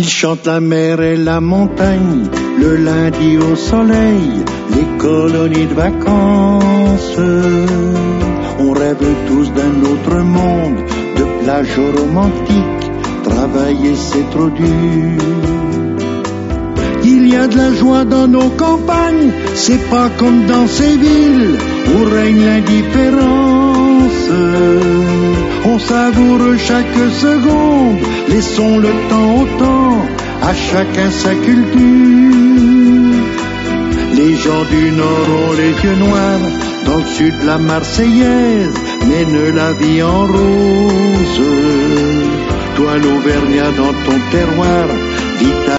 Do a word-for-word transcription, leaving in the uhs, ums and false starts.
Il chante la mer et la montagne, le lundi au soleil, les colonies de vacances. On rêve tous d'un autre monde, de plage romantique, travailler c'est trop dur. Il y a de la joie dans nos campagnes, c'est pas comme dans ces villes où règne l'indifférence. On savoure chaque seconde, laissons le temps au temps, à chacun sa culture. Les gens du Nord ont les yeux noirs, dans le sud la Marseillaise mène la vie en rose. Toi l'Auvergnat dans ton terroir, vite